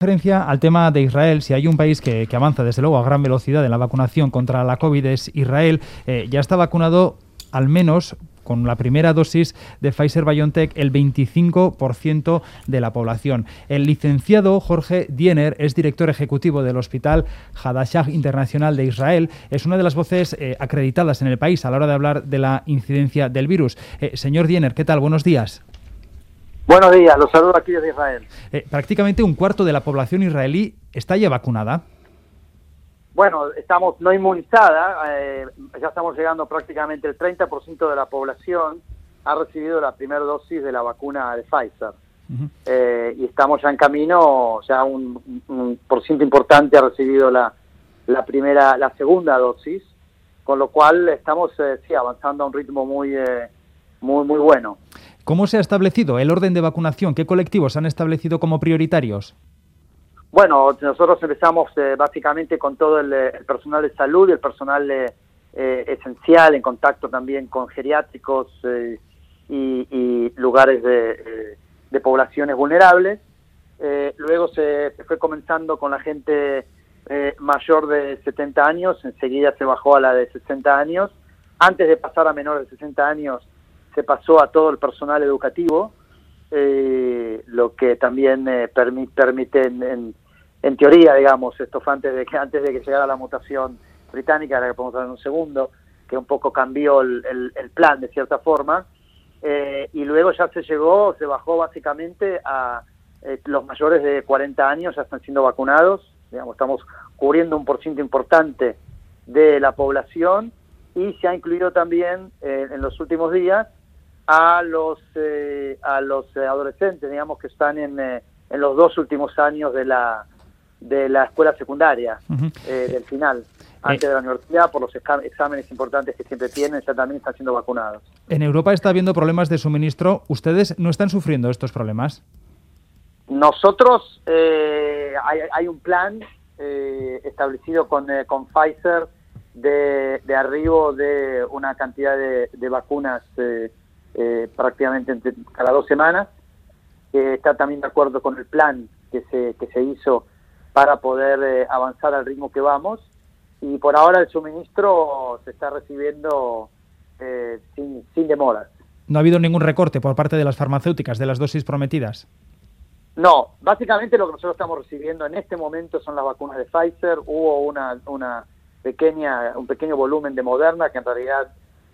Referencia al tema de Israel, si hay un país que avanza desde luego a gran velocidad en la vacunación contra la COVID es Israel. Ya está vacunado al menos con la primera dosis de Pfizer-BioNTech el 25% de la población. El licenciado Jorge Diener es director ejecutivo del Hospital Hadassah Internacional de Israel. Es una de las voces acreditadas en el país a la hora de hablar de la incidencia del virus. Señor Diener, ¿qué tal? Buenos días. Buenos días, los saludo aquí desde Israel. Prácticamente un cuarto de la población israelí está ya vacunada. Bueno, estamos no inmunizada, ya estamos llegando prácticamente el 30% de la población ha recibido la primera dosis de la vacuna de Pfizer. Y estamos ya en camino, ya un por ciento importante ha recibido la segunda dosis, con lo cual estamos avanzando a un ritmo muy bueno. ¿Cómo se ha establecido el orden de vacunación? ¿Qué colectivos han establecido como prioritarios? Bueno, nosotros empezamos básicamente con todo el personal de salud y el personal esencial, en contacto también con geriátricos y lugares de poblaciones vulnerables. Luego se fue comenzando con la gente mayor de 70 años, enseguida se bajó a la de 60 años. Antes de pasar a menores de 60 años, se pasó a todo el personal educativo, lo que también permite en teoría, digamos, esto fue antes de que llegara la mutación británica, ahora que podemos hablar en un segundo, que un poco cambió el plan de cierta forma, y luego ya se bajó básicamente a los mayores de 40 años, ya están siendo vacunados, digamos, estamos cubriendo un porcentaje importante de la población, y se ha incluido también en los últimos días a los adolescentes, digamos, que están en los 2 últimos años de la escuela secundaria, del final, antes de la universidad, por los exámenes importantes que siempre tienen, ya también están siendo vacunados. En Europa está habiendo problemas de suministro. ¿Ustedes no están sufriendo estos problemas? Nosotros, hay un plan establecido con Pfizer de arribo de una cantidad de vacunas prácticamente cada 2 semanas, que está también de acuerdo con el plan que se hizo para poder avanzar al ritmo que vamos, y por ahora el suministro se está recibiendo sin demoras. ¿No ha habido ningún recorte por parte de las farmacéuticas de las dosis prometidas? No, básicamente lo que nosotros estamos recibiendo en este momento son las vacunas de Pfizer. Hubo un pequeño volumen de Moderna que en realidad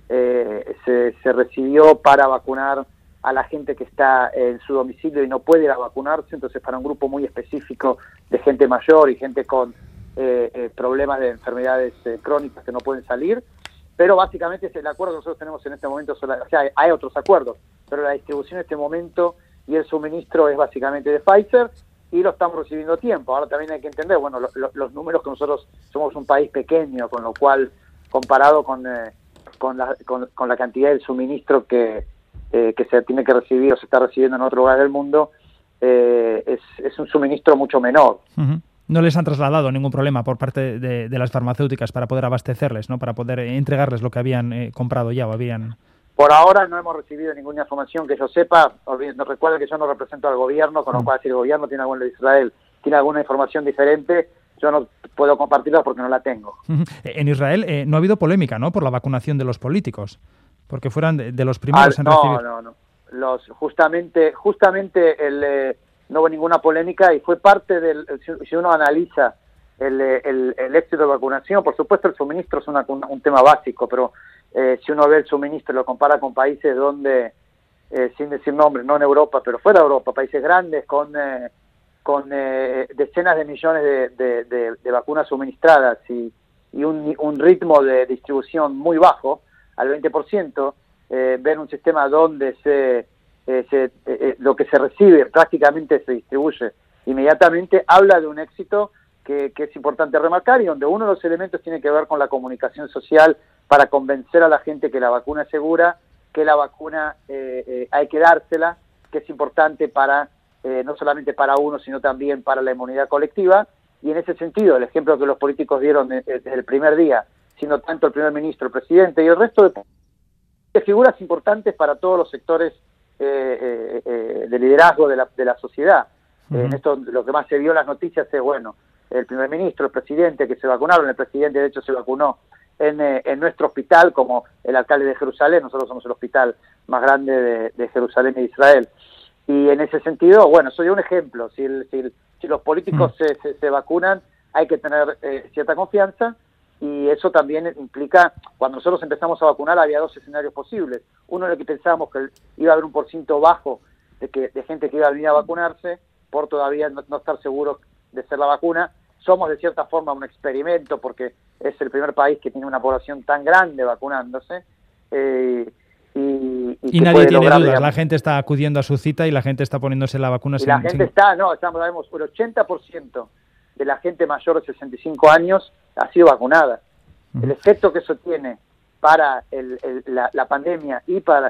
se recibió para vacunar a la gente que está en su domicilio y no puede ir a vacunarse, entonces para un grupo muy específico de gente mayor y gente con problemas de enfermedades crónicas que no pueden salir, pero básicamente es el acuerdo que nosotros tenemos en este momento, o sea, hay otros acuerdos, pero la distribución en este momento y el suministro es básicamente de Pfizer y lo estamos recibiendo a tiempo. Ahora también hay que entender, bueno, los números que nosotros somos un país pequeño, con lo cual, comparado con la cantidad del suministro que se tiene que recibir o se está recibiendo en otro lugar del mundo, es un suministro mucho menor. No les han trasladado ningún problema por parte de las farmacéuticas para poder abastecerles, ¿no? Para poder entregarles lo que habían comprado ya o habían... Por ahora no hemos recibido ninguna información que yo sepa. Recuerden que yo no represento al gobierno, con lo cual si el gobierno tiene algo en Israel, tiene alguna información diferente, yo no puedo compartirla porque no la tengo. En Israel no ha habido polémica, ¿no?, por la vacunación de los políticos, porque fueran de los primeros en recibir. No. Justamente no hubo ninguna polémica y fue parte si uno analiza el éxito de vacunación, por supuesto el suministro es un tema básico, pero si uno ve el suministro y lo compara con países donde, sin decir nombres, no en Europa, pero fuera de Europa, países grandes con decenas de millones de vacunas suministradas y un ritmo de distribución muy bajo, al 20%, ver un sistema donde lo que se recibe prácticamente se distribuye inmediatamente, habla de un éxito que es importante remarcar y donde uno de los elementos tiene que ver con la comunicación social para convencer a la gente que la vacuna es segura, que la vacuna hay que dársela, que es importante para no solamente para uno, sino también para la inmunidad colectiva. Y en ese sentido, el ejemplo que los políticos dieron desde el primer día, siendo tanto el primer ministro, el presidente y el resto de figuras importantes para todos los sectores de liderazgo de la sociedad. En esto lo que más se vio en las noticias es, bueno, el primer ministro, el presidente que se vacunaron, el presidente de hecho se vacunó en nuestro hospital como el alcalde de Jerusalén. Nosotros somos el hospital más grande de Jerusalén e Israel. Y en ese sentido, bueno, soy un ejemplo. Si los políticos se vacunan, hay que tener cierta confianza, y eso también implica, cuando nosotros empezamos a vacunar había dos escenarios posibles. Uno en el que pensábamos que iba a haber un porciento bajo de gente que iba a venir a vacunarse, por todavía no estar seguros de ser la vacuna. Somos de cierta forma un experimento porque es el primer país que tiene una población tan grande vacunándose, y nadie tiene dudas, digamos. La gente está acudiendo a su cita y la gente está poniéndose la vacuna. Y la gente sabemos, el 80% de la gente mayor de 65 años ha sido vacunada. El efecto que eso tiene para la pandemia y para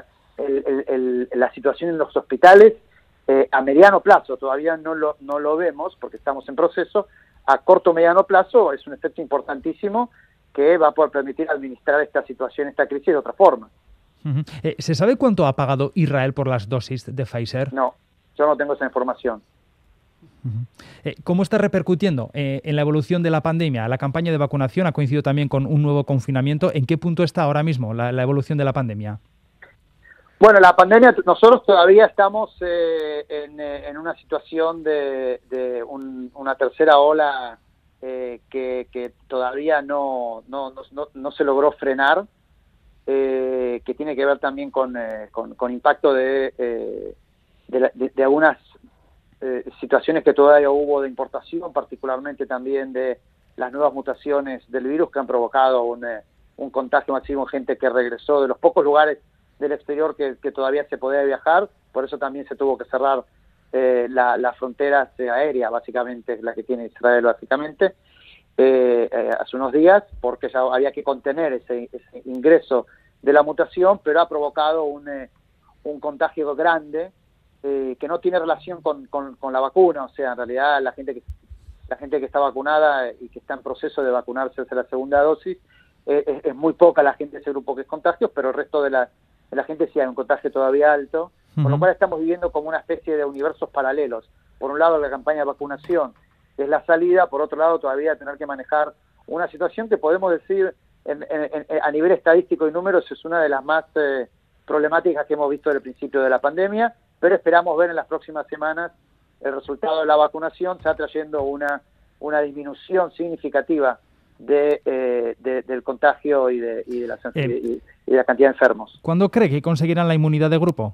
la situación en los hospitales, a mediano plazo, todavía no lo vemos porque estamos en proceso, a corto o mediano plazo es un efecto importantísimo que va a poder permitir administrar esta situación, esta crisis de otra forma. ¿Se sabe cuánto ha pagado Israel por las dosis de Pfizer? No, yo no tengo esa información. ¿Cómo está repercutiendo en la evolución de la pandemia? La campaña de vacunación ha coincidido también con un nuevo confinamiento. ¿En qué punto está ahora mismo la evolución de la pandemia? Bueno, la pandemia, nosotros todavía estamos en una situación de una tercera ola que todavía no se logró frenar, que tiene que ver también con impacto de algunas situaciones que todavía hubo de importación, particularmente también de las nuevas mutaciones del virus que han provocado un contagio masivo en gente que regresó de los pocos lugares del exterior que todavía se podía viajar. Por eso también se tuvo que cerrar las fronteras aéreas, básicamente, la que tiene Israel básicamente, hace unos días, porque ya había que contener ese ingreso de la mutación, pero ha provocado un contagio grande que no tiene relación con la vacuna. O sea, en realidad la gente que está vacunada y que está en proceso de vacunarse hacia la segunda dosis, es muy poca la gente de ese grupo que es contagio, pero el resto de la gente sí hay un contagio todavía alto, con lo cual estamos viviendo como una especie de universos paralelos. Por un lado la campaña de vacunación es la salida, por otro lado todavía tener que manejar una situación que podemos decir a nivel estadístico y números es una de las más problemáticas que hemos visto desde el principio de la pandemia, pero esperamos ver en las próximas semanas el resultado de la vacunación está trayendo una disminución significativa del contagio y de la cantidad de enfermos. ¿Cuándo cree que conseguirán la inmunidad de grupo?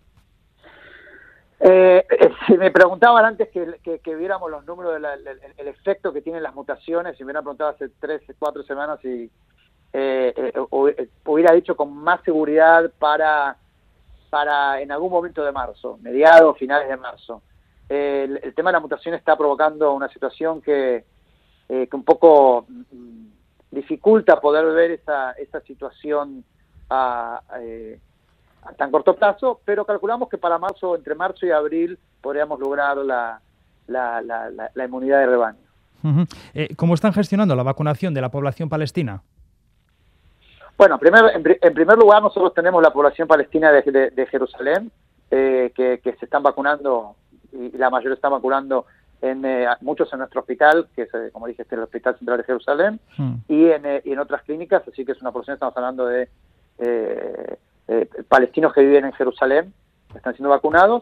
Si me preguntaban antes que viéramos los números el efecto que tienen las mutaciones, si me hubieran preguntado hace 3-4 semanas, y hubiera dicho con más seguridad para en algún momento de marzo, mediados, finales de marzo. El tema de la mutación está provocando una situación que un poco dificulta poder ver esa situación a tan corto plazo, pero calculamos que para marzo, entre marzo y abril, podríamos lograr la inmunidad de rebaño. ¿Cómo están gestionando la vacunación de la población palestina? Bueno, en primer lugar, nosotros tenemos la población palestina de Jerusalén, que se están vacunando, y la mayoría están vacunando muchos en nuestro hospital, que es, como dije, el Hospital Central de Jerusalén, y en otras clínicas, así que es una población, estamos hablando de palestinos que viven en Jerusalén, que están siendo vacunados.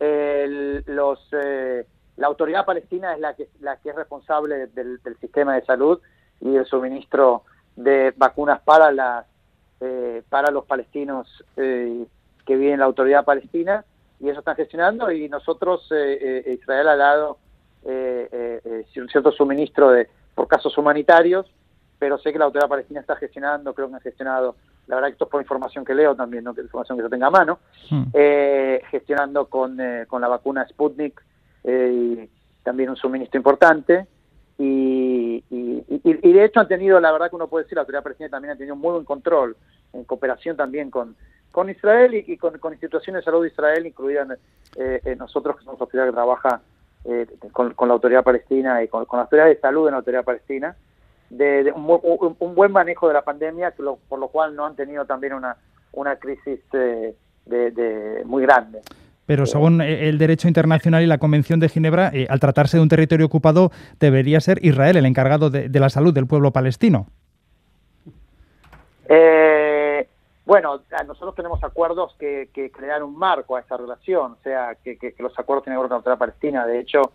La autoridad palestina es la que es responsable del sistema de salud y del suministro de vacunas para los palestinos que viven en la autoridad palestina, y eso están gestionando, y nosotros, Israel ha dado un cierto suministro por casos humanitarios, pero sé que la autoridad palestina está gestionando, creo que han gestionado, la verdad que esto es por información que leo también, no que información que yo tenga a mano, gestionando con la vacuna Sputnik también un suministro importante, y de hecho han tenido, la verdad que uno puede decir, la autoridad palestina también ha tenido un muy buen control, en cooperación también con Israel y con instituciones de salud de Israel, incluida nosotros, que somos la autoridad que trabaja con la autoridad palestina y con la autoridad de salud de la autoridad palestina, de un buen manejo de la pandemia, por lo cual no han tenido también una crisis muy grande. Pero según el derecho internacional y la Convención de Ginebra, al tratarse de un territorio ocupado, debería ser Israel el encargado de la salud del pueblo palestino. Bueno, nosotros tenemos acuerdos que crean un marco a esa relación, o sea, que los acuerdos tienen que ver con la autoridad palestina. De hecho,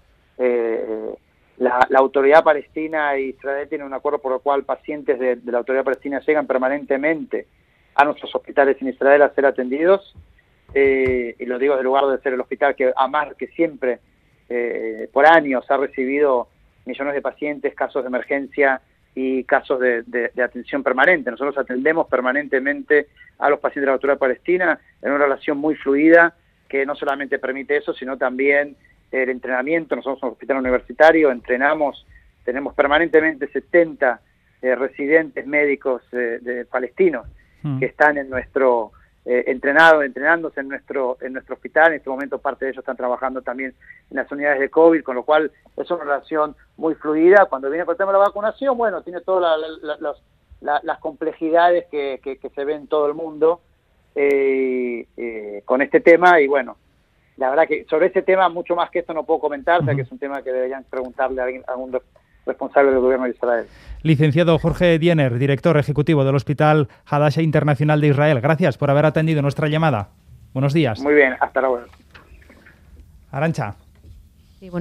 la autoridad palestina e Israel tienen un acuerdo por el cual pacientes de la autoridad palestina llegan permanentemente a nuestros hospitales en Israel a ser atendidos, y lo digo desde el lugar de ser el hospital que siempre, por años, ha recibido millones de pacientes, casos de emergencia y casos de atención permanente. Nosotros atendemos permanentemente a los pacientes de la autoridad palestina en una relación muy fluida que no solamente permite eso, sino también el entrenamiento. Nosotros somos un hospital universitario, entrenamos, tenemos permanentemente 70 residentes médicos palestinos que están en nuestro entrenándose en nuestro hospital. En este momento parte de ellos están trabajando también en las unidades de COVID, con lo cual es una relación muy fluida. Cuando viene con el tema de la vacunación, bueno, tiene todas las complejidades que se ven en todo el mundo con este tema, y bueno, la verdad que sobre ese tema mucho más que esto no puedo comentar, o sea que es un tema que deberían preguntarle a algún responsable del gobierno de Israel. Licenciado Jorge Diener, director ejecutivo del Hospital Hadassah Internacional de Israel, gracias por haber atendido nuestra llamada. Buenos días. Muy bien, hasta luego. Arantxa.